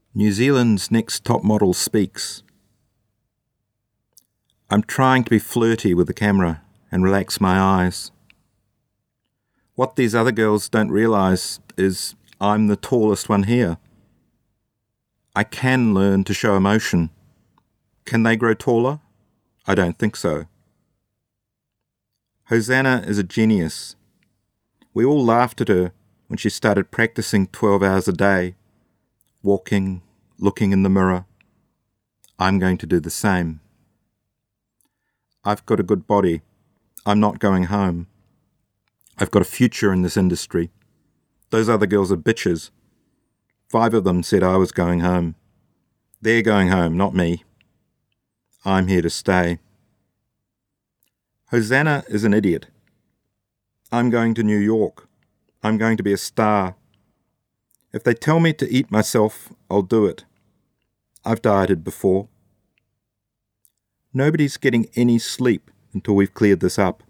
New Zealand's next top model speaks. I'm trying to be flirty with the camera and relax my eyes. What these other girls don't realise is I'm the tallest one here. I can learn to show emotion. Can they grow taller? I don't think so. Hosanna is a genius. We all laughed at her when she started practicing 12 hours a day, walking, looking in the mirror. I'm going to do the same. I've got a good body. I'm not going home. I've got a future in this industry. Those other girls are bitches. 5 of them said I was going home. They're going home, not me. I'm here to stay. Hosanna is an idiot. I'm going to New York. I'm going to be a star. If they tell me to eat myself, I'll do it. I've dieted before. Nobody's getting any sleep until we've cleared this up.